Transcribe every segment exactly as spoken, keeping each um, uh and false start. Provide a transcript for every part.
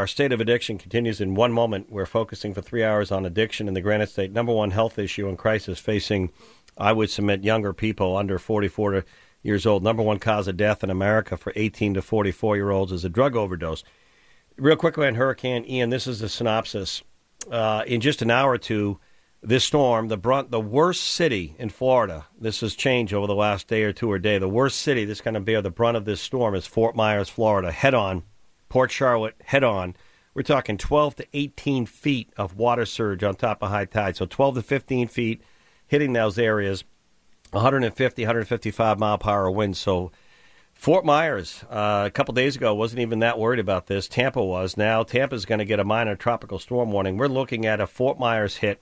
Our State of Addiction continues in one moment. We're focusing for three hours on addiction in the Granite State, number one health issue and crisis facing, I would submit, younger people under forty-four years old. Number one cause of death in America for eighteen to forty-four-year-olds is a drug overdose. Real quickly on Hurricane Ian, this is the synopsis. Uh, in just an hour or two, this storm, the brunt, the worst city in Florida, this has changed over the last day or two or day, the worst city that's going to bear the brunt of this storm is Fort Myers, Florida, head-on. Port Charlotte, head-on. We're talking twelve to eighteen feet of water surge on top of high tide. So twelve to fifteen feet hitting those areas, one fifty, one fifty-five mile per hour winds. So Fort Myers, uh, a couple days ago, wasn't even that worried about this. Tampa was. Now Tampa's going to get a minor tropical storm warning. We're looking at a Fort Myers hit,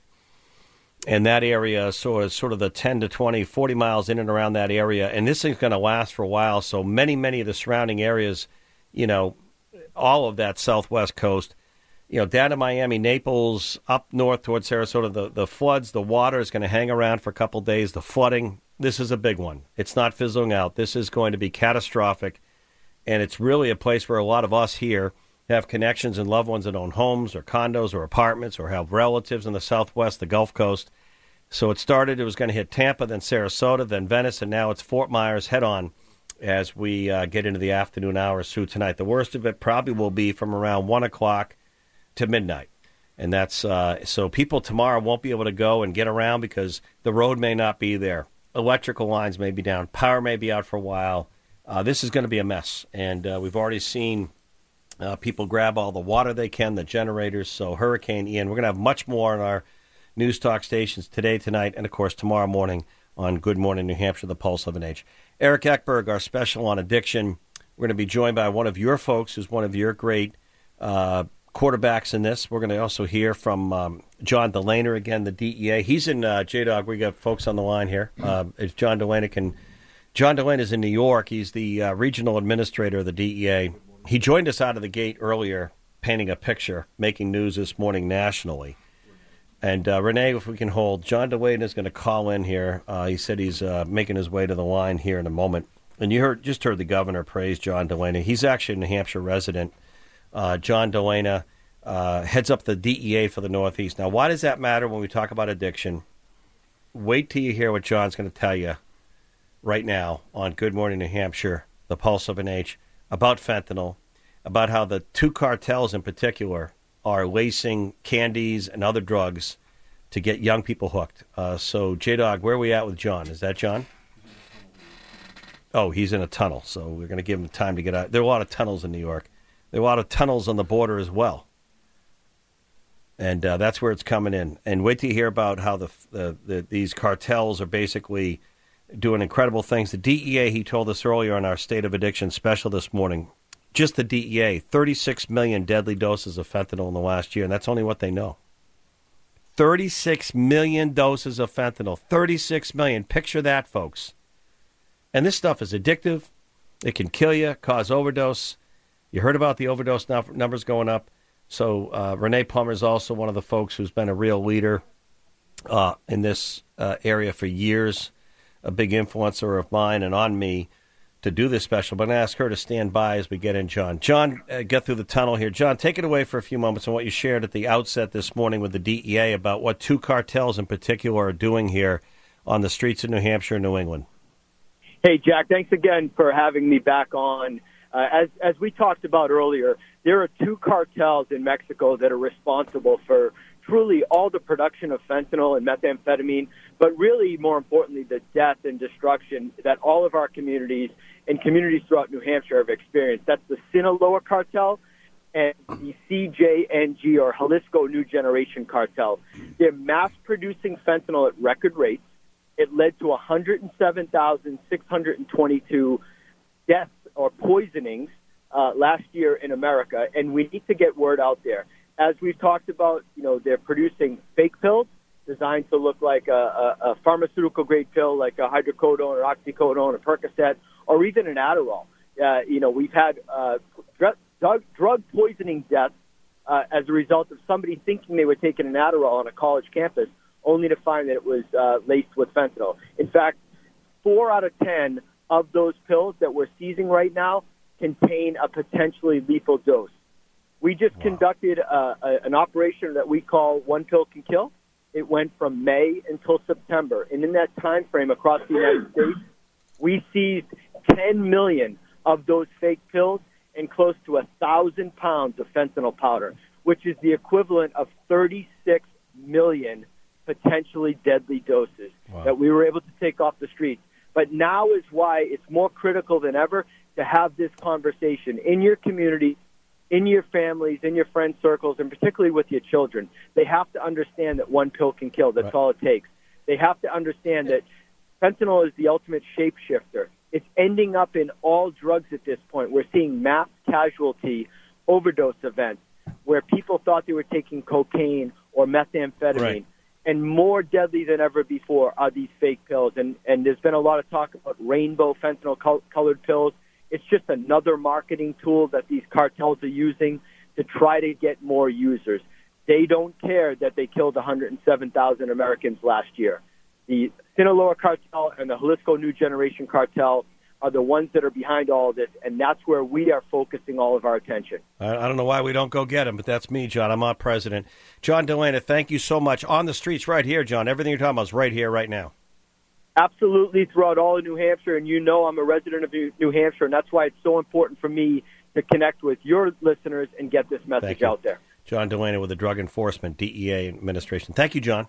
and that area sort of, sort of the ten to twenty, forty miles in and around that area. And this thing's going to last for a while. So many, many of the surrounding areas, you know, all of that southwest coast, you know, down to Miami, Naples, up north towards Sarasota, the, the floods, the water is going to hang around for a couple days. The flooding, this is a big one. It's not fizzling out. This is going to be catastrophic, and it's really a place where a lot of us here have connections and loved ones that own homes or condos or apartments or have relatives in the southwest, the Gulf Coast. So it started, it was going to hit Tampa, then Sarasota, then Venice, and now it's Fort Myers head-on as we uh, get into the afternoon hours through tonight. The worst of it probably will be from around one o'clock to midnight. And that's uh, so people tomorrow won't be able to go and get around because the road may not be there. Electrical lines may be down. Power may be out for a while. Uh, this is going to be a mess. And uh, we've already seen uh, people grab all the water they can, the generators. So Hurricane Ian, we're going to have much more on our news talk stations today, tonight, and, of course, tomorrow morning on Good Morning New Hampshire, the Pulse of an Age. Eric Eckberg, our special on addiction. We're going to be joined by one of your folks who's one of your great uh, quarterbacks in this. We're going to also hear from um, John Delaner again, the D E A. He's in uh, J-Dog. We got folks on the line here. Uh, if John Delaner can, John Delaner is in New York. He's the uh, regional administrator of the D E A. He joined us out of the gate earlier, painting a picture, making news this morning nationally. And, uh, Renee, if we can hold, John Delaner is going to call in here. Uh, he said he's uh, making his way to the line here in a moment. And you heard just heard the governor praise John Delaner. He's actually a New Hampshire resident. Uh, John Delaner uh, heads up the D E A for the Northeast. Now, why does that matter when we talk about addiction? Wait till you hear what John's going to tell you right now on Good Morning New Hampshire, the Pulse of an Age, about fentanyl, about how the two cartels in particular are lacing candies and other drugs to get young people hooked. Uh, so, J-Dog, where are we at with John? Is that John? Oh, he's in a tunnel, so we're going to give him time to get out. There are a lot of tunnels in New York. There are a lot of tunnels on the border as well. And uh, that's where it's coming in. And wait till you hear about how the, the, the these cartels are basically doing incredible things. The D E A, he told us earlier on our State of Addiction special this morning, just the D E A, thirty-six million deadly doses of fentanyl in the last year, and that's only what they know. thirty-six million doses of fentanyl. thirty-six million. Picture that, folks. And this stuff is addictive. It can kill you, cause overdose. You heard about the overdose numbers going up. So uh, Renee Plummer is also one of the folks who's been a real leader uh, in this uh, area for years, a big influencer of mine and on me to do this special. But I'm going to ask her to stand by as we get in, John. John, uh, get through the tunnel here. John, take it away for a few moments on what you shared at the outset this morning with the D E A about what two cartels in particular are doing here on the streets of New Hampshire and New England. Hey, Jack, thanks again for having me back on. Uh, as as we talked about earlier, there are two cartels in Mexico that are responsible for truly all the production of fentanyl and methamphetamine, but really, more importantly, the death and destruction that all of our communities and communities throughout New Hampshire have experienced. That's the Sinaloa cartel and the C J N G, or Jalisco New Generation cartel. They're mass-producing fentanyl at record rates. It led to one hundred seven thousand six hundred twenty-two deaths or poisonings uh, last year in America, and we need to get word out there. As we've talked about, you know, they're producing fake pills designed to look like a, a, a pharmaceutical-grade pill like a hydrocodone or oxycodone or Percocet or even an Adderall. Uh, you know, we've had uh, drug, drug poisoning deaths uh, as a result of somebody thinking they were taking an Adderall on a college campus only to find that it was uh, laced with fentanyl. In fact, four out of ten of those pills that we're seizing right now contain a potentially lethal dose. We just Wow. conducted a, a, an operation that we call One Pill Can Kill. It went from May until September. And in that time frame across the United States, we seized ten million of those fake pills and close to one thousand pounds of fentanyl powder, which is the equivalent of thirty-six million potentially deadly doses Wow. that we were able to take off the streets. But now is why it's more critical than ever to have this conversation in your community, in your families, in your friend circles, and particularly with your children. They have to understand that one pill can kill. That's Right. all it takes. They have to understand that fentanyl is the ultimate shapeshifter. It's ending up in all drugs at this point. We're seeing mass casualty overdose events where people thought they were taking cocaine or methamphetamine. Right. And more deadly than ever before are these fake pills. And, and there's been a lot of talk about rainbow fentanyl-colored pills. It's just another marketing tool that these cartels are using to try to get more users. They don't care that they killed one hundred seven thousand Americans last year. The Sinaloa cartel and the Jalisco New Generation cartel are the ones that are behind all of this, and that's where we are focusing all of our attention. I, I don't know why we don't go get him, but that's me, John. I'm not president. John Delana, thank you so much. On the streets right here, John. Everything you're talking about is right here, right now. Absolutely, throughout all of New Hampshire, and you know I'm a resident of New Hampshire, and that's why it's so important for me to connect with your listeners and get this message out there. John Delana with the Drug Enforcement, D E A Administration. Thank you, John.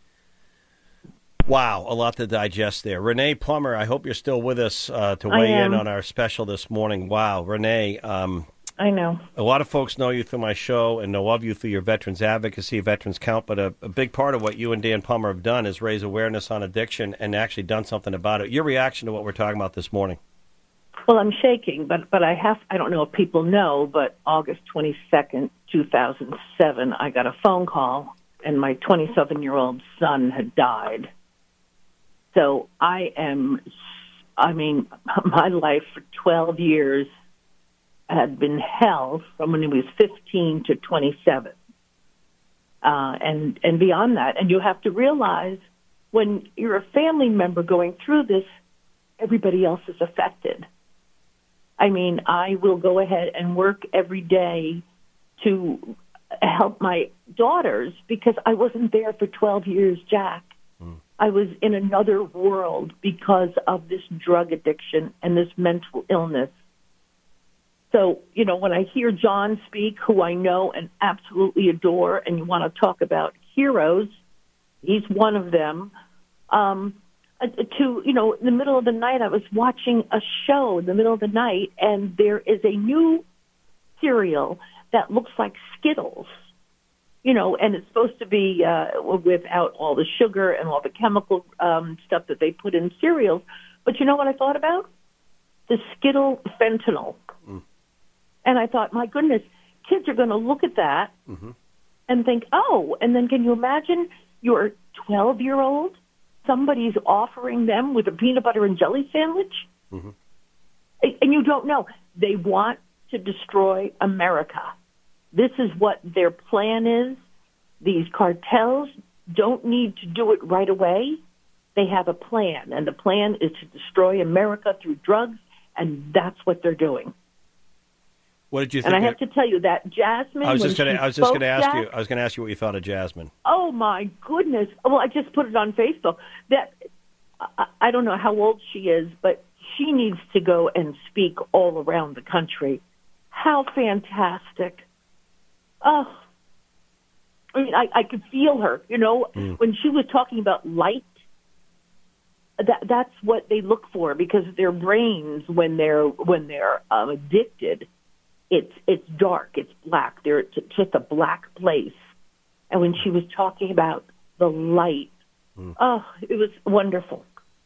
Wow, a lot to digest there. Renee Plummer, I hope you're still with us uh, to weigh in on our special this morning. Wow, Renee. Um, I know. A lot of folks know you through my show and know of you through your veterans advocacy, Veterans Count, but a, a big part of what you and Dan Plummer have done is raise awareness on addiction and actually done something about it. Your reaction to what we're talking about this morning? Well, I'm shaking, but but I have, I don't know if people know, but August twenty-second, two thousand seven, I got a phone call, and my twenty-seven-year-old son had died. So I am, I mean, my life for twelve years had been hell from when he was fifteen to twenty-seven. Uh, and, and beyond that, and you have to realize when you're a family member going through this, everybody else is affected. I mean, I will go ahead and work every day to help my daughters because I wasn't there for twelve years, Jack. Mm. I was in another world because of this drug addiction and this mental illness. So, you know, when I hear John speak, who I know and absolutely adore, and you want to talk about heroes, he's one of them. Um, to, you know, in the middle of the night, I was watching a show in the middle of the night, and there is a new cereal that looks like Skittles, you know, and it's supposed to be uh, without all the sugar and all the chemical um, stuff that they put in cereals. But you know what I thought about? The Skittle fentanyl. Mm. And I thought, my goodness, kids are going to look at that mm-hmm. and think, oh, and then can you imagine your twelve-year-old, somebody's offering them with a peanut butter and jelly sandwich? Mm-hmm. And you don't know. They want to destroy America. This is what their plan is. These cartels don't need to do it right away. They have a plan, and the plan is to destroy America through drugs, and that's what they're doing. What did you think? And I have to tell you that Jasmine. I was just going to. I was just going to ask Jack, you. I was going to ask you what you thought of Jasmine. Oh my goodness! Well, I just put it on Facebook. That I, I don't know how old she is, but she needs to go and speak all around the country. How fantastic! Oh, I mean, I, I could feel her. You know, mm. when she was talking about light. That that's what they look for because their brains, when they're when they're um, addicted. It's it's dark, it's black. There, it's just a black place. And when she was talking about the light, mm. oh, it was wonderful.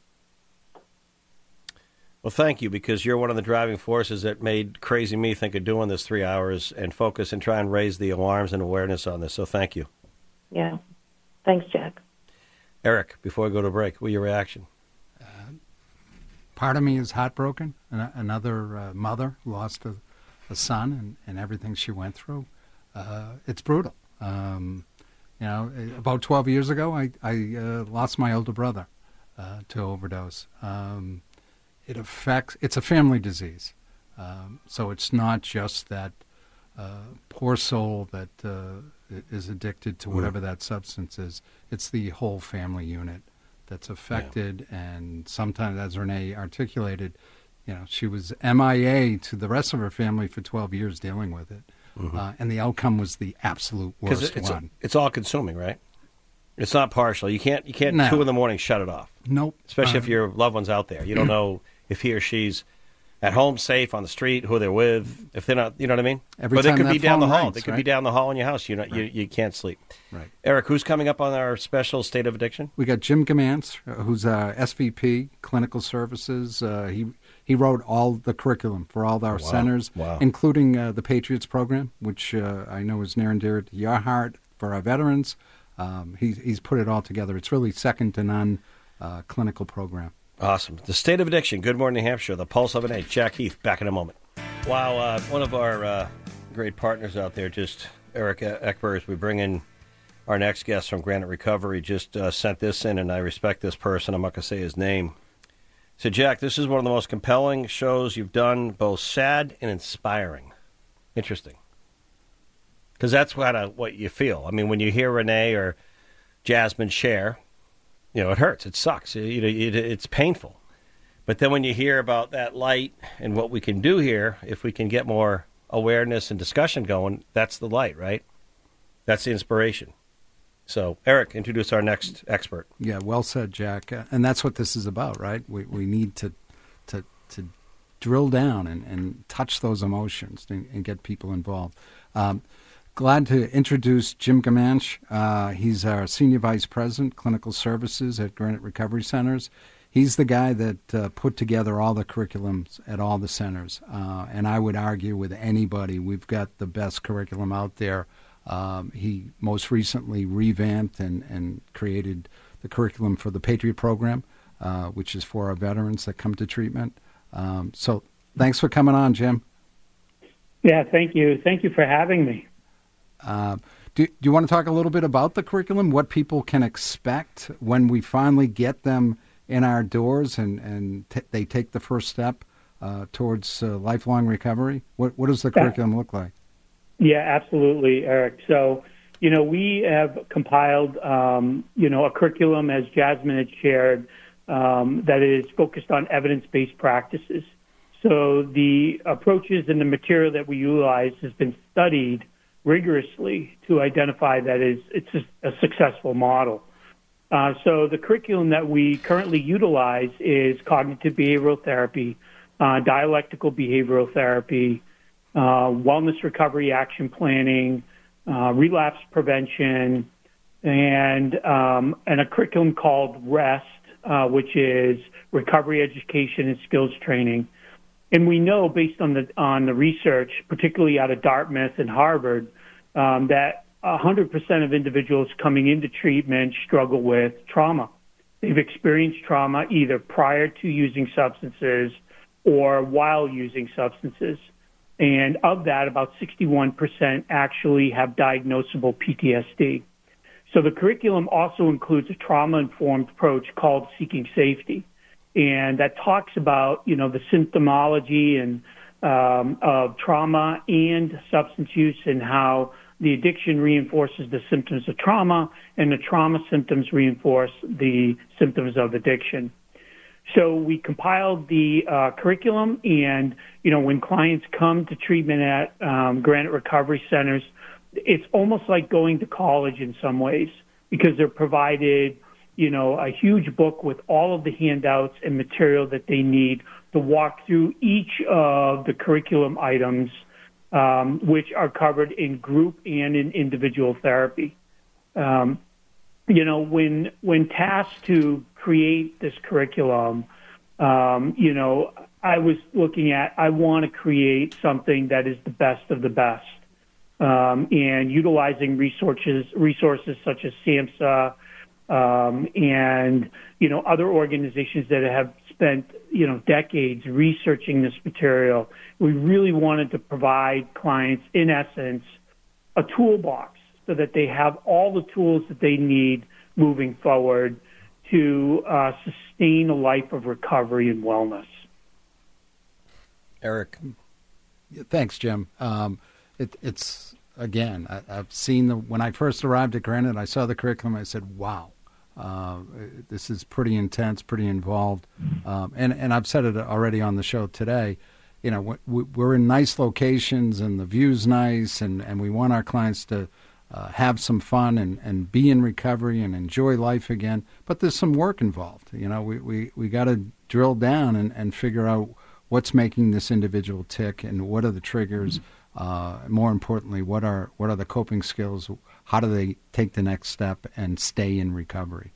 Well, thank you, because you're one of the driving forces that made Crazy Me think of doing this three hours and focus and try and raise the alarms and awareness on this. So thank you. Yeah. Thanks, Jack. Eric, before we go to break, what your reaction? Uh, part of me is heartbroken. Another uh, mother lost a a son and, and everything she went through. Uh, it's brutal. Um, you know, about twelve years ago, I, I uh, lost my older brother uh, to overdose. Um, it affects, it's a family disease. Um, so it's not just that uh, poor soul that uh, is addicted to whatever mm. that substance is. It's the whole family unit that's affected, yeah. and sometimes, as Renee articulated, you know, she was M I A to the rest of her family for twelve years dealing with it, mm-hmm. uh, and the outcome was the absolute worst it's, one. It's all consuming, right? It's not partial. You can't you can't no. two in the morning shut it off. Nope. Especially uh, if your loved one's out there. You don't know if he or she's at home, safe, on the street, who they're with. If they're not, you know what I mean? Every or they time could that be down the phone hall. rings, They could right? be down the hall in your house. You know, right. you you can't sleep. Right. Eric, who's coming up on our special State of Addiction? We got Jim Gamance, who's uh, S V P, Clinical Services. Uh, he he wrote all the curriculum for all our wow. centers, wow. including uh, the Patriots program, which uh, I know is near and dear to your heart for our veterans. Um, he, he's put it all together. It's really second to none uh, clinical program. Awesome. The State of Addiction, Good Morning New Hampshire, the Pulse of an Age. Jack Heath, back in a moment. Wow, uh, one of our uh, great partners out there, just Eric Eckberg, as we bring in our next guest from Granite Recovery, just uh, sent this in, and I respect this person. I'm not going to say his name. So, Jack, this is one of the most compelling shows you've done, both sad and inspiring. Interesting. Because that's what, uh, what you feel. I mean, when you hear Renee or Jasmine share, you know, it hurts. It sucks. It, it, it's painful. But then when you hear about that light and what we can do here, if we can get more awareness and discussion going, that's the light, right? That's the inspiration. So, Eric, introduce our next expert. Yeah, well said, Jack. Uh, and that's what this is about, right? We we need to to to drill down and, and touch those emotions and, and get people involved. Um, glad to introduce Jim Gamance. Uh, he's our Senior Vice President, Clinical Services at Granite Recovery Centers. He's the guy that uh, put together all the curriculums at all the centers. Uh, and I would argue with anybody, we've got the best curriculum out there. Um, he most recently revamped and, and created the curriculum for the Patriot program, uh, which is for our veterans that come to treatment. Um, so thanks for coming on, Jim. Yeah, thank you. Thank you for having me. Uh, do, do you want to talk a little bit about the curriculum, what people can expect when we finally get them in our doors and, and t- they take the first step uh, towards uh, lifelong recovery? What, what does the curriculum look like? Yeah, absolutely, Eric. So, you know, we have compiled, um, you know, a curriculum, as Jasmine had shared, um, that is focused on evidence-based practices. So the approaches and the material that we utilize has been studied rigorously to identify that is it's a, a successful model. Uh, so the curriculum that we currently utilize is cognitive behavioral therapy, uh, dialectical behavioral therapy, Uh, wellness recovery action planning, uh, relapse prevention, and um, and a curriculum called REST, uh, which is recovery education and skills training. And we know, based on the on the research, particularly out of Dartmouth and Harvard, um, that one hundred percent of individuals coming into treatment struggle with trauma. They've experienced trauma either prior to using substances or while using substances. And of that, about sixty-one percent actually have diagnosable P T S D. So the curriculum also includes a trauma-informed approach called Seeking Safety. And that talks about, you know, the symptomology and um, of trauma and substance use and how the addiction reinforces the symptoms of trauma and the trauma symptoms reinforce the symptoms of addiction. So we compiled the uh, curriculum, and, you know, when clients come to treatment at um, Granite Recovery Centers, it's almost like going to college in some ways because they're provided, you know, a huge book with all of the handouts and material that they need to walk through each of the curriculum items, um, which are covered in group and in individual therapy. Um, you know, when when tasked to create this curriculum, um, you know, I was looking at, I want to create something that is the best of the best, um, and utilizing resources, resources such as SAMHSA um, and, you know, other organizations that have spent, you know, decades researching this material. We really wanted to provide clients, in essence, a toolbox so that they have all the tools that they need moving forward to uh, sustain a life of recovery and wellness. Eric. Thanks, Jim. Um, it, it's, again, I, I've seen the, when I first arrived at Granite, I saw the curriculum, I said, wow, uh, this is pretty intense, pretty involved. Um, and, and I've said it already on the show today, you know, we're in nice locations and the view's nice, and, and we want our clients to uh, have some fun and, and be in recovery and enjoy life again. But there's some work involved. You know, we, we, we got to drill down and, and figure out what's making this individual tick and what are the triggers. Uh, more importantly, what are what are the coping skills? How do they take the next step and stay in recovery?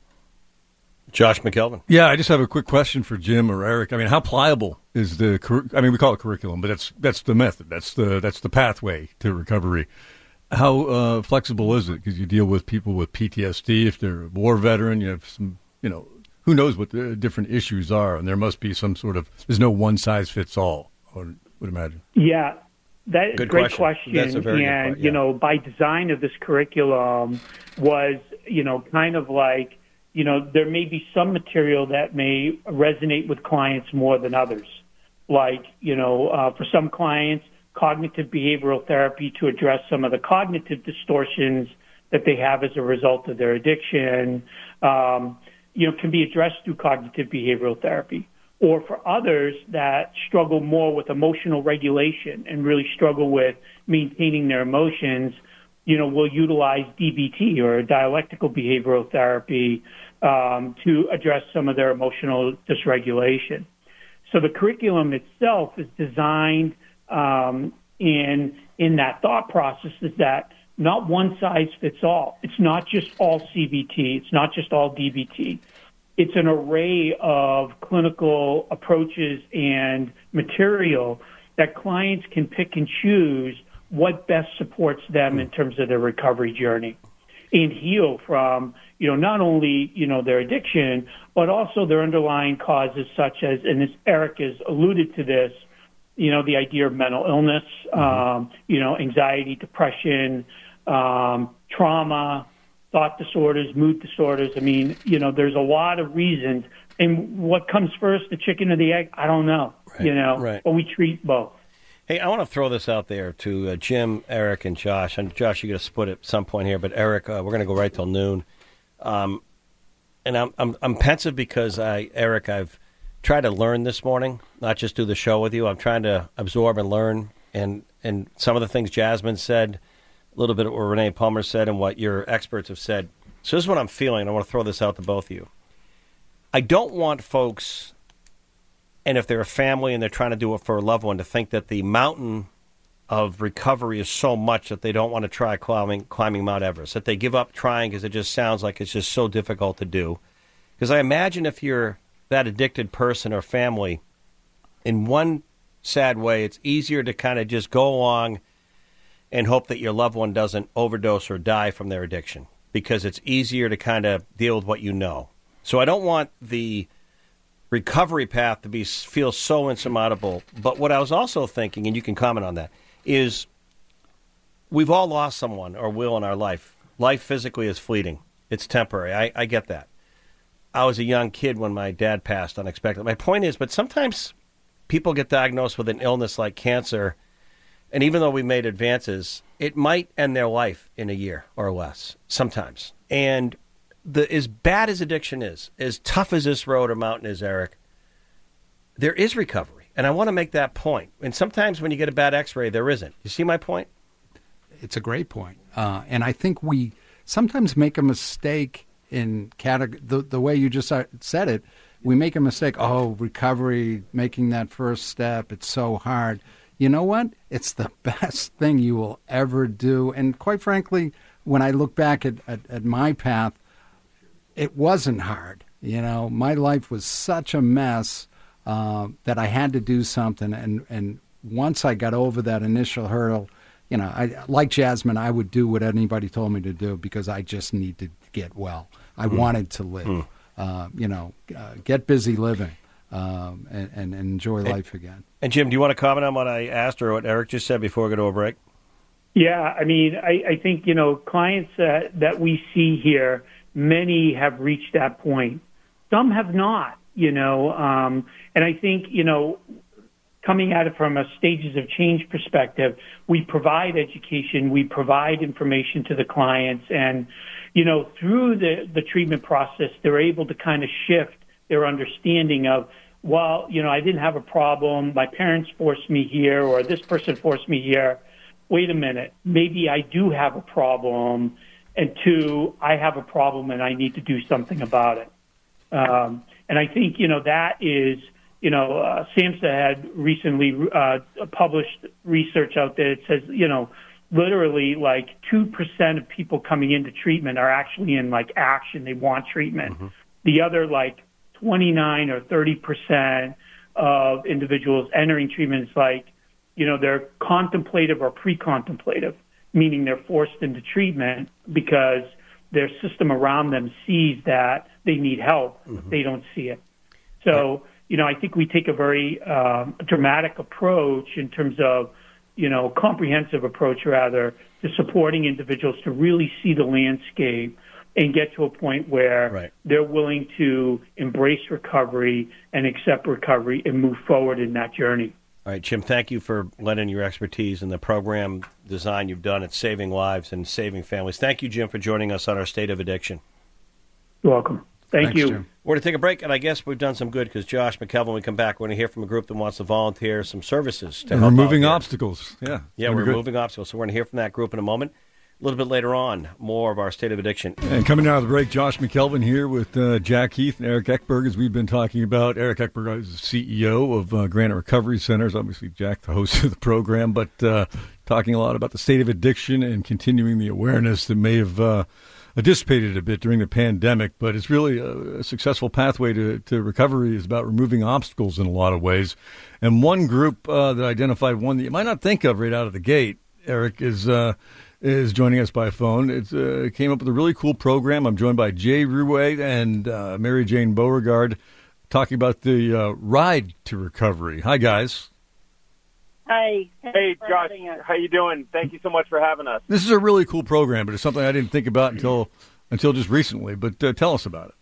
Josh McKelvin. Yeah, I just have a quick question for Jim or Eric. I mean, how pliable is the? I mean, we call it curriculum, but that's that's the method. That's the that's the pathway to recovery. How uh, flexible is it? Because you deal with people with P T S D. If they're a war veteran, you have some. You know, who knows what the different issues are, and there must be some sort of. There's no one size fits all. I would, would imagine. Yeah. That's a great question. question. That's a very and, good point, yeah. you know, by design of this curriculum was, you know, kind of like, you know, there may be some material that may resonate with clients more than others. Like, you know, uh, for some clients, cognitive behavioral therapy to address some of the cognitive distortions that they have as a result of their addiction, um, you know, can be addressed through cognitive behavioral therapy. Or for others that struggle more with emotional regulation and really struggle with maintaining their emotions, you know, will utilize D B T or dialectical behavioral therapy um, to address some of their emotional dysregulation. So the curriculum itself is designed um, in in that thought process is that not one size fits all. It's not just all C B T. It's not just all D B T. It's an array of clinical approaches and material that clients can pick and choose what best supports them in terms of their recovery journey and heal from, you know, not only, you know, their addiction, but also their underlying causes such as, and as Eric has alluded to this, you know, the idea of mental illness, mm-hmm. um, you know, anxiety, depression, um, trauma, thought disorders, mood disorders. I mean, you know, there's a lot of reasons. And what comes first, the chicken or the egg? I don't know, right, you know, right. but we treat both. Hey, I want to throw this out there to uh, Jim, Eric, and Josh. And Josh, you're going to split at some point here, but Eric, uh, we're going to go right till noon. Um, and I'm, I'm I'm pensive because, I, Eric, I've tried to learn this morning, not just do the show with you. I'm trying to absorb and learn. And, and some of the things Jasmine said, a little bit of what Renee Palmer said and what your experts have said. So this is what I'm feeling. I want to throw this out to both of you. I don't want folks, and if they're a family and they're trying to do it for a loved one, to think that the mountain of recovery is so much that they don't want to try climbing, climbing Mount Everest, that they give up trying because it just sounds like it's just so difficult to do. Because I imagine if you're that addicted person or family, in one sad way, it's easier to kind of just go along and hope that your loved one doesn't overdose or die from their addiction, because it's easier to kind of deal with what you know. So I don't want the recovery path to be feel so insurmountable. But what I was also thinking, and you can comment on that, is we've all lost someone or will in our life. Life physically is fleeting. It's temporary. I, I get that. I was a young kid when my dad passed unexpectedly. My point is, but sometimes people get diagnosed with an illness like cancer, and even though we made advances, it might end their life in a year or less sometimes. And the as bad as addiction is, as tough as this road or mountain is, Eric, there is recovery. And I want to make that point. And sometimes when you get a bad x-ray, there isn't. You see my point? It's a great point. Uh, and I think we sometimes make a mistake in category, the, the way you just said it. We make a mistake. Oh, recovery, making that first step, it's so hard. You know what? It's the best thing you will ever do. And quite frankly, when I look back at, at, at my path, it wasn't hard. You know, my life was such a mess uh, that I had to do something. And, and once I got over that initial hurdle, you know, I, like Jasmine, I would do what anybody told me to do because I just needed to get well. I mm. wanted to live, mm. uh, you know, uh, get busy living. Um, and, and enjoy life and, again. And Jim, do you want to comment on what I asked or what Eric just said before we go to a break? Yeah, I mean, I, I think, you know, clients uh, that we see here, many have reached that point. Some have not, you know, um, and I think, you know, coming at it from a stages of change perspective, we provide education, we provide information to the clients, and, you know, through the, the treatment process, they're able to kind of shift their understanding of, well, you know, I didn't have a problem, my parents forced me here, or this person forced me here. Wait a minute, maybe I do have a problem, and two, I have a problem and I need to do something about it. Um, and I think, you know, that is, you know, uh, SAMHSA had recently uh, published research out there that says, you know, literally like two percent of people coming into treatment are actually in like action. They want treatment. Mm-hmm. The other like twenty-nine or thirty percent of individuals entering treatment is like, you know, they're contemplative or pre-contemplative, meaning they're forced into treatment because their system around them sees that they need help. Mm-hmm. They don't see it. So, you know, I think we take a very um, dramatic approach in terms of, you know, comprehensive approach rather to supporting individuals to really see the landscape and get to a point where right. they're willing to embrace recovery and accept recovery and move forward in that journey. All right, Jim, thank you for lending your expertise in the program design you've done at saving lives and saving families. Thank you, Jim, for joining us on our State of Addiction. You're welcome. Thank Thanks, you. Jim. We're going to take a break, and I guess we've done some good because Josh McKelvin, when we come back, we're going to hear from a group that wants to volunteer some services to and help removing volunteer. obstacles. Yeah, Yeah, we're removing obstacles. So we're going to hear from that group in a moment. A little bit later on, more of our State of Addiction. And coming out of the break, Josh McKelvin here with uh, Jack Heath and Eric Eckberg, as we've been talking about. Eric Eckberg is the C E O of uh, Granite Recovery Centers. Obviously, Jack, the host of the program, but uh, talking a lot about the state of addiction and continuing the awareness that may have uh, dissipated a bit during the pandemic. But it's really a, a successful pathway to, to recovery is about removing obstacles in a lot of ways. And one group uh, that identified one that you might not think of right out of the gate, Eric, is... Uh, is joining us by phone. It uh, came up with a really cool program. I'm joined by Jay Ruwe and uh, Mary Jane Beauregard talking about the uh, Ride to Recovery. Hi, guys. Hi. Hey, Josh. How you doing? Thank you so much for having us. This is a really cool program, but it's something I didn't think about until until just recently. But uh, tell us about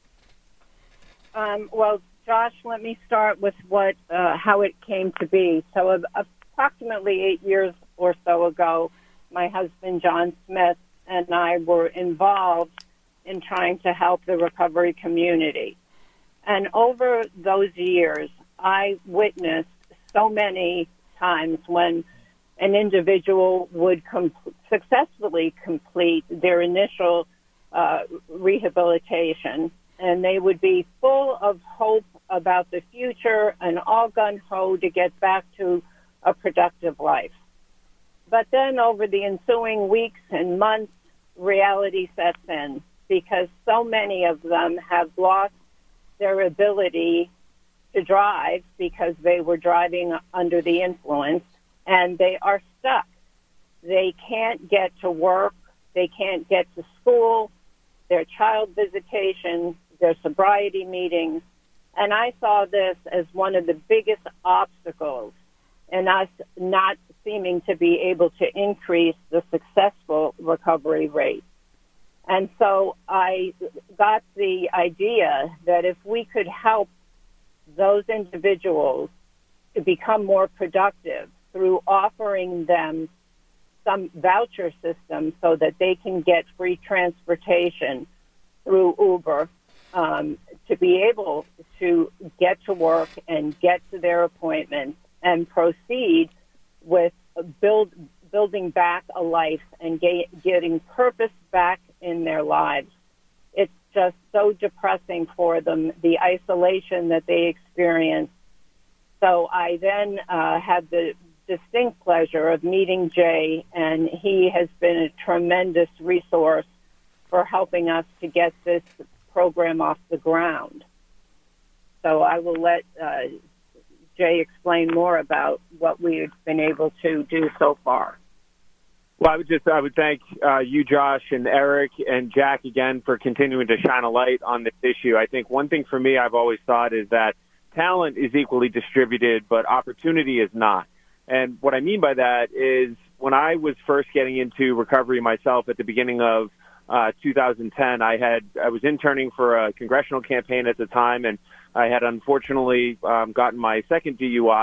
it. Um, well, Josh, let me start with what uh, how it came to be. So uh, approximately eight years or so ago, my husband, John Smith, and I were involved in trying to help the recovery community. And over those years, I witnessed so many times when an individual would com- successfully complete their initial uh, rehabilitation, and they would be full of hope about the future and all gung-ho to get back to a productive life. But then over the ensuing weeks and months, reality sets in because so many of them have lost their ability to drive because they were driving under the influence, and they are stuck. They can't get to work. They can't get to school, their child visitation, their sobriety meetings. And I saw this as one of the biggest obstacles in us not seeming to be able to increase the successful recovery rate. And so I got the idea that if we could help those individuals to become more productive through offering them some voucher system so that they can get free transportation through Uber, um, to be able to get to work and get to their appointments and proceed with build, building back a life and get, getting purpose back in their lives. It's just so depressing for them, the isolation that they experience. So I then uh, had the distinct pleasure of meeting Jay, and he has been a tremendous resource for helping us to get this program off the ground. So I will let uh, Jay explain more about what we've been able to do so far. Well, I would just I would thank uh, you, Josh, and Eric and Jack again for continuing to shine a light on this issue. I think one thing for me I've always thought is that talent is equally distributed, but opportunity is not. And what I mean by that is when I was first getting into recovery myself at the beginning of uh, two thousand ten, I had I was interning for a congressional campaign at the time, and I had unfortunately um, gotten my second D U I.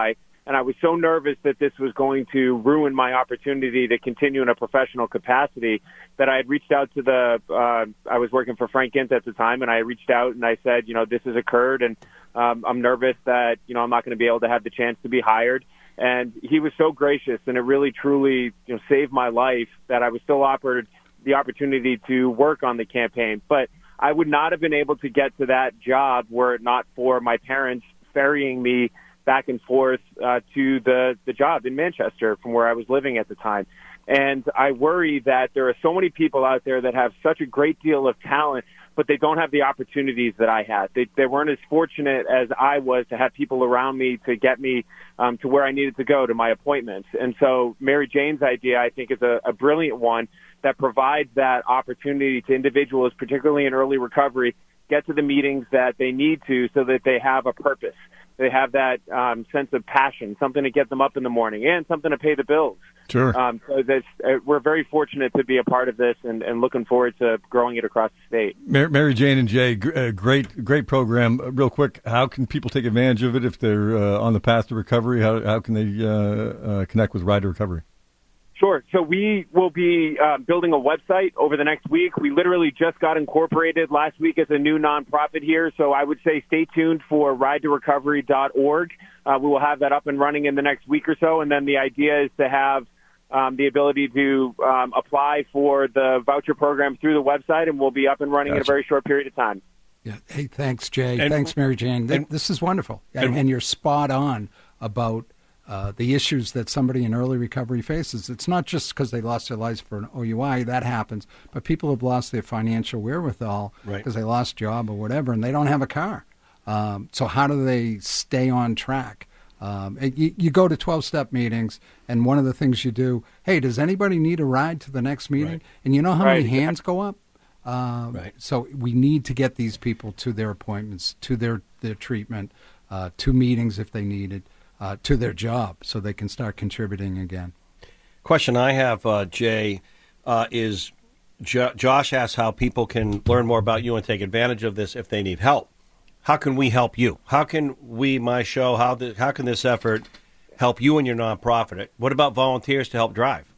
And I was so nervous that this was going to ruin my opportunity to continue in a professional capacity that I had reached out to the, uh, I was working for Frank Gint at the time, and I reached out and I said, you know, this has occurred, and um, I'm nervous that, you know, I'm not going to be able to have the chance to be hired. And he was so gracious, and it really, truly, you know, saved my life that I was still offered the opportunity to work on the campaign. But I would not have been able to get to that job were it not for my parents ferrying me back and forth uh, to the, the job in Manchester from where I was living at the time. And I worry that there are so many people out there that have such a great deal of talent, but they don't have the opportunities that I had. They, they weren't as fortunate as I was to have people around me to get me um, to where I needed to go, to my appointments. And so Mary Jane's idea, I think, is a, a brilliant one that provides that opportunity to individuals, particularly in early recovery, get to the meetings that they need to so that they have a purpose. They have that um, sense of passion, something to get them up in the morning, and something to pay the bills. Sure. Um, so this, uh, we're very fortunate to be a part of this, and, and looking forward to growing it across the state. Mary, Mary Jane and Jay, uh, great, great program. Uh, real quick, how can people take advantage of it if they're uh, on the path to recovery? How how can they uh, uh, connect with Ride to Recovery? Sure. So we will be uh, building a website over the next week. We literally just got incorporated last week as a new nonprofit here. So I would say stay tuned for ride to recovery dot org. Uh, we will have that up and running in the next week or so. And then the idea is to have um, the ability to um, apply for the voucher program through the website, and we'll be up and running gotcha. in a very short period of time. Yeah. Hey, thanks, Jay. And, thanks, Mary Jane. And, this is wonderful. And, and, and you're spot on about Uh, the issues that somebody in early recovery faces. It's not just because they lost their lives for an O U I, that happens, but people have lost their financial wherewithal because right. they lost a job or whatever, and they don't have a car. Um, so how do they stay on track? Um, you, you go to twelve-step meetings, and one of the things you do, hey, does anybody need a ride to the next meeting? Right. And you know how right. many hands go up? Um, right. So we need to get these people to their appointments, to their, their treatment, uh, to meetings if they need it. Uh, to their job so they can start contributing again. Question I have, uh, Jay, uh, is jo- Josh asks how people can learn more about you and take advantage of this if they need help. How can we help you? How can we, my show, how the, how can this effort help you and your nonprofit? What about volunteers to help drive?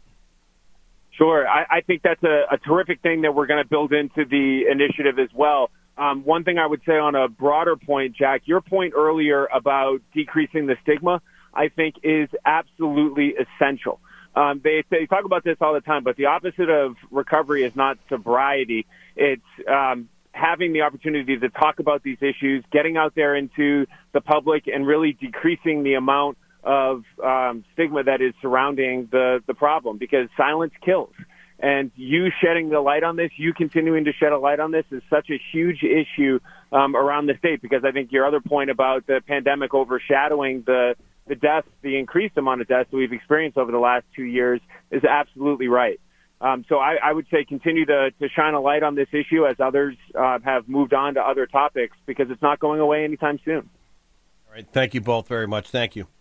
Sure. I, I think that's a, a terrific thing that we're going to build into the initiative as well. Um, one thing I would say on a broader point, Jack, your point earlier about decreasing the stigma, I think is absolutely essential. Um, they, they talk about this all the time, but the opposite of recovery is not sobriety. It's um, having the opportunity to talk about these issues, getting out there into the public, and really decreasing the amount of um, stigma that is surrounding the, the problem, because silence kills. And you shedding the light on this, you continuing to shed a light on this is such a huge issue um, around the state, because I think your other point about the pandemic overshadowing the, the deaths, the increased amount of deaths that we've experienced over the last two years is absolutely right. Um, so I, I would say continue to, to shine a light on this issue as others uh, have moved on to other topics, because it's not going away anytime soon. All right. Thank you both very much. Thank you.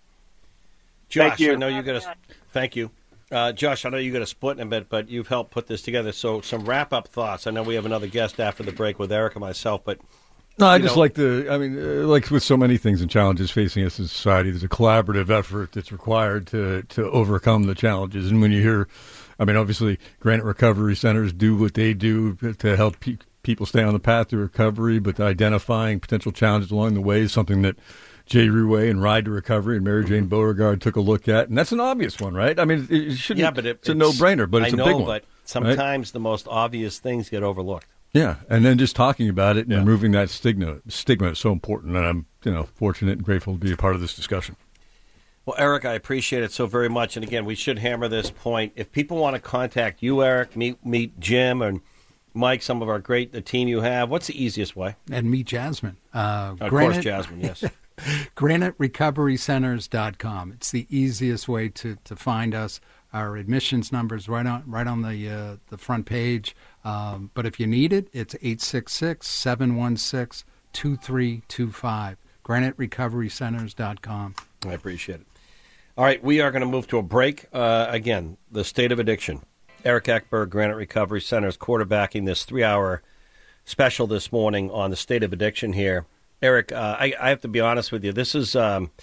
Josh, Thank you. I know you got to thank you. Uh, Josh, I know you got to split in a bit, but you've helped put this together. So some wrap-up thoughts. I know we have another guest after the break with Eric and myself, but no, I just know. like the. I mean, uh, like with so many things and challenges facing us in society, there's a collaborative effort that's required to to overcome the challenges. And when you hear, I mean, obviously, Granite Recovery Centers do what they do to help pe- people stay on the path to recovery, but identifying potential challenges along the way is something that Jay Ruway and Ride to Recovery and Mary Jane Beauregard took a look at, and that's an obvious one, right? I mean, it shouldn't. Yeah, but it, it's a no-brainer, but it's I know, a big one. but sometimes right? the most obvious things get overlooked. Yeah, and then just talking about it and yeah. removing that stigma stigma is so important, and I'm you know fortunate and grateful to be a part of this discussion. Well, Eric, I appreciate it so very much. And again, we should hammer this point. If people want to contact you, Eric, meet meet Jim and Mike, some of our great the team you have, what's the easiest way? And meet Jasmine. Uh, of Granite, course, Jasmine, yes. Granite Recovery Centers dot com. It's the easiest way to, to find us. Our admissions numbers right on right on the uh, the front page. Um, but if you need it, it's eight six six, seven one six, two three two five. Granite Recovery Centers dot com. I appreciate it. All right, we are going to move to a break. Uh, again, the state of addiction. Eric Eckberg, Granite Recovery Centers, quarterbacking this three-hour special this morning on the state of addiction here. Eric, uh, I, I have to be honest with you. This is, um,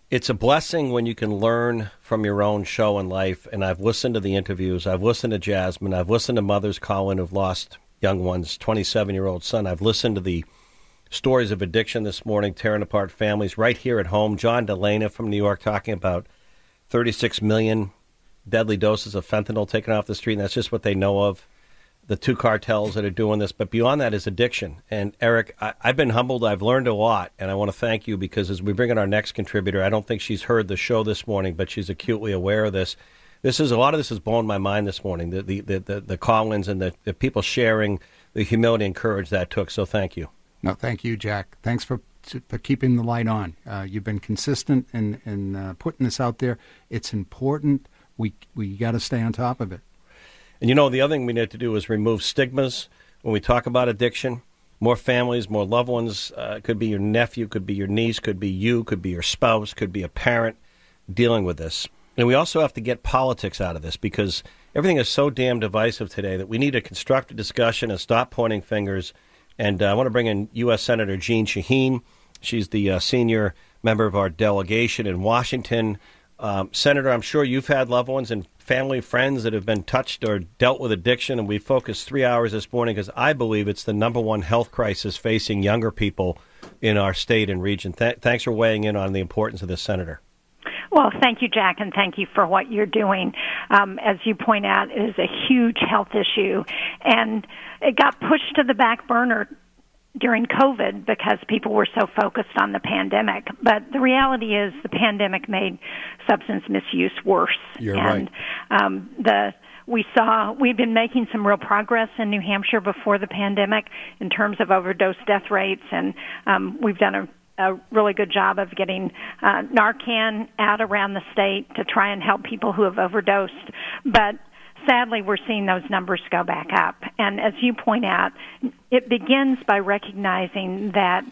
it's a blessing when you can learn from your own show in life. And I've listened to the interviews. I've listened to Jasmine. I've listened to mothers call in who've lost young ones, twenty-seven-year-old son. I've listened to the stories of addiction this morning, tearing apart families right here at home. John Delana from New York talking about thirty-six million deadly doses of fentanyl taken off the street, and that's just what they know of. The two cartels that are doing this. But beyond that is addiction. And, Eric, I, I've been humbled. I've learned a lot, and I want to thank you because as we bring in our next contributor, I don't think she's heard the show this morning, but she's acutely aware of this. This is a lot of this has blown my mind this morning, the the, the, the, the call-ins and the, the people sharing the humility and courage that took. So thank you. No, thank you, Jack. Thanks for for keeping the light on. Uh, you've been consistent in, in uh, putting this out there. It's important. We we got to stay on top of it. And, you know, the other thing we need to do is remove stigmas when we talk about addiction. More families, more loved ones. Uh, it could be your nephew, could be your niece, could be you, could be your spouse, could be a parent dealing with this. And we also have to get politics out of this because everything is so damn divisive today that we need a constructive discussion and stop pointing fingers. And uh, I want to bring in U S Senator Jeanne Shaheen. She's the uh, senior member of our delegation in Washington. Um, Senator, I'm sure you've had loved ones and family, friends that have been touched or dealt with addiction, and we focused three hours this morning because I believe it's the number one health crisis facing younger people in our state and region. Th- thanks for weighing in on the importance of this, Senator. Well, thank you, Jack, and thank you for what you're doing. Um, as you point out, it is a huge health issue, and it got pushed to the back burner during COVID because people were so focused on the pandemic. But the reality is the pandemic made substance misuse worse. You're and, right. Um, the we saw we've been making some real progress in New Hampshire before the pandemic in terms of overdose death rates, and um, we've done a a really good job of getting uh, Narcan out around the state to try and help people who have overdosed. But sadly, we're seeing those numbers go back up. And as you point out, it begins by recognizing that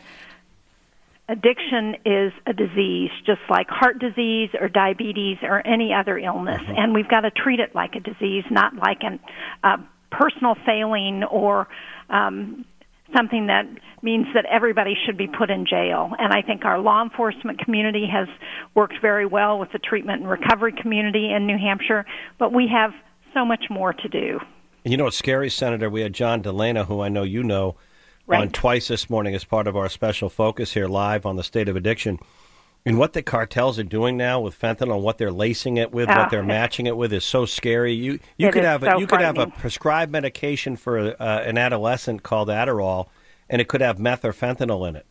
addiction is a disease, just like heart disease or diabetes or any other illness. Mm-hmm. And we've got to treat it like a disease, not like a uh, personal failing or um something that means that everybody should be put in jail. And I think our law enforcement community has worked very well with the treatment and recovery community in New Hampshire, but we have so much more to do. And you know what's scary, Senator? We had John Delana, who I know you know, right, on twice this morning as part of our special focus here live on the state of addiction. And what the cartels are doing now with fentanyl and what they're lacing it with, oh, what they're matching it with is so scary. You you could have a, so you could have a prescribed medication for uh, an adolescent called Adderall, and it could have meth or fentanyl in it.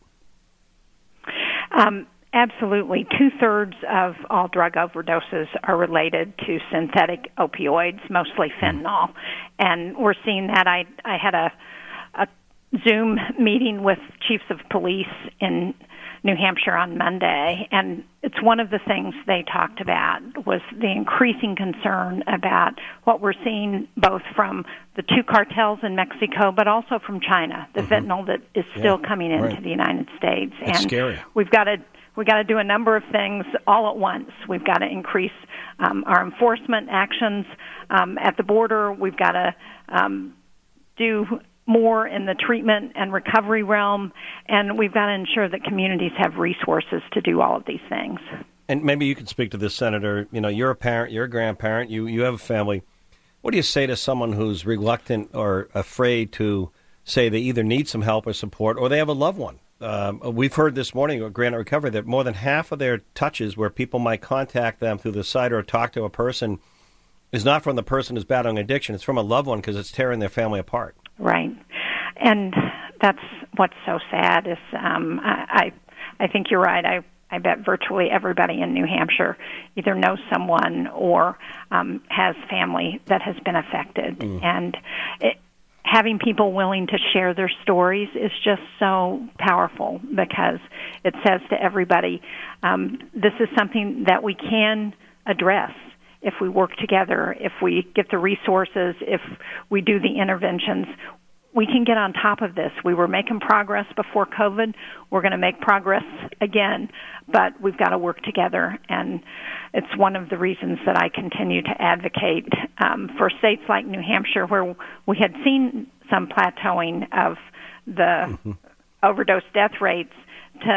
Um, absolutely. Two-thirds of all drug overdoses are related to synthetic opioids, mostly fentanyl. And we're seeing that. I, I had a, a Zoom meeting with chiefs of police in New Hampshire on Monday, and it's one of the things they talked about was the increasing concern about what we're seeing both from the two cartels in Mexico, but also from China, the mm-hmm. fentanyl that is still yeah, coming into right. the United States. It's and scary. We've got to we got to do a number of things all at once. We've got to increase um, our enforcement actions um, at the border. We've got to um, do more in the treatment and recovery realm, and we've got to ensure that communities have resources to do all of these things. And maybe you can speak to this, Senator. You know, you're a parent, you're a grandparent, you, you have a family. What do you say to someone who's reluctant or afraid to say they either need some help or support or they have a loved one? Um, we've heard this morning at Granite Recovery that more than half of their touches where people might contact them through the site or talk to a person is not from the person who's battling addiction. It's from a loved one because it's tearing their family apart. Right. And that's what's so sad is um, I, I I think you're right. I, I bet virtually everybody in New Hampshire either knows someone or um, has family that has been affected. Mm. And it, having people willing to share their stories is just so powerful because it says to everybody, um, this is something that we can address if we work together, if we get the resources, if we do the interventions. We can get on top of this. We were making progress before COVID. We're going to make progress again, but we've got to work together. And it's one of the reasons that I continue to advocate um, for states like New Hampshire, where we had seen some plateauing of the mm-hmm. overdose death rates, to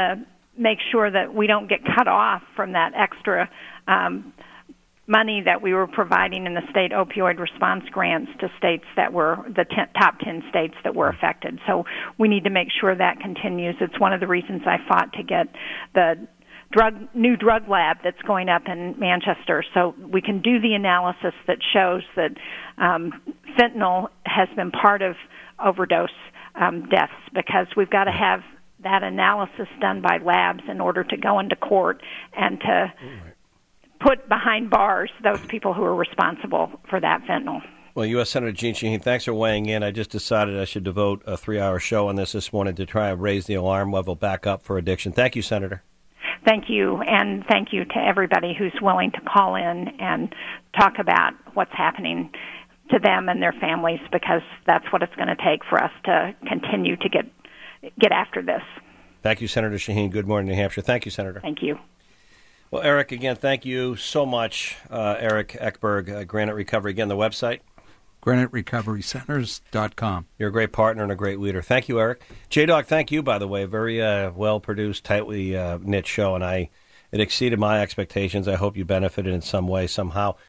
make sure that we don't get cut off from that extra um, money that we were providing in the state opioid response grants to states that were the ten, top ten states that were affected. So we need to make sure that continues. It's one of the reasons I fought to get the drug new drug lab that's going up in Manchester, so we can do the analysis that shows that um, fentanyl has been part of overdose um, deaths, because we've got to have that analysis done by labs in order to go into court and to put behind bars those people who are responsible for that fentanyl. Well, U S Senator Jeanne Shaheen, thanks for weighing in. I just decided I should devote a three-hour show on this this morning to try and raise the alarm level back up for addiction. Thank you, Senator. Thank you, and thank you to everybody who's willing to call in and talk about what's happening to them and their families, because that's what it's going to take for us to continue to get get after this. Thank you, Senator Shaheen. Good morning, New Hampshire. Thank you, Senator. Thank you. Well, Eric, again, thank you so much, uh, Eric Ekberg, uh, Granite Recovery. Again, the website? granite recovery centers dot com. You're a great partner and a great leader. Thank you, Eric. J-Dog, thank you, by the way. Very uh, well-produced, tightly uh, knit show, and I it exceeded my expectations. I hope you benefited in some way, somehow.